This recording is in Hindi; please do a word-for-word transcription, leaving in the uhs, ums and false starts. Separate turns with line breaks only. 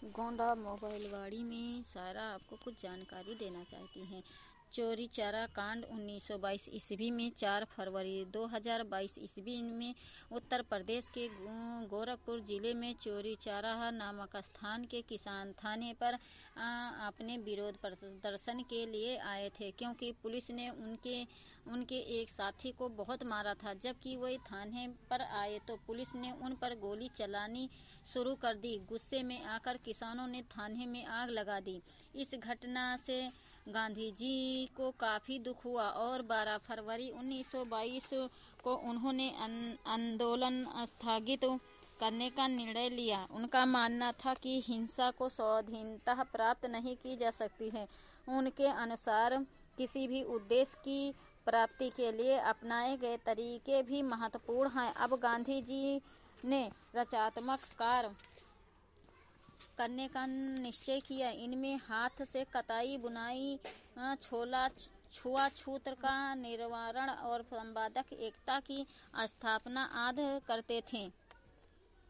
गोंडा मोबाइलवाड़ी में सारा आपको कुछ जानकारी देना चाहती हैं। चोरी चारा कांड उन्नीस सौ बाईस ईस्वी में चार फरवरी दो हज़ार बाईस ईस्वी में उत्तर प्रदेश के गोरखपुर जिले में चोरी चारा नामक स्थान के किसान थाने पर आ, अपने विरोध प्रदर्शन के लिए आए थे, क्योंकि पुलिस ने उनके उनके एक साथी को बहुत मारा था। जबकि वही थाने पर आए तो पुलिस ने उन पर गोली चलानी शुरू कर दी। गुस्से में आकर किसानों ने थाने में आग लगा दी। इस घटना से गांधी जी को काफी दुख हुआ और बारह फरवरी उन्नीस सौ बाईस को उन्होंने आंदोलन स्थगित करने का निर्णय लिया। उनका मानना था कि हिंसा को स्वाधीनता प्राप्त नहीं की जा सकती है। उनके अनुसार किसी भी उद्देश्य की प्राप्ति के लिए अपनाए गए तरीके भी महत्वपूर्ण हैं। अब गांधी जी ने रचनात्मक कार्य करने का निश्चय किया। इनमें हाथ से कताई, बुनाई, छोला छुआछूत का निवारण और संवादक एकता की स्थापना आदि करते थे।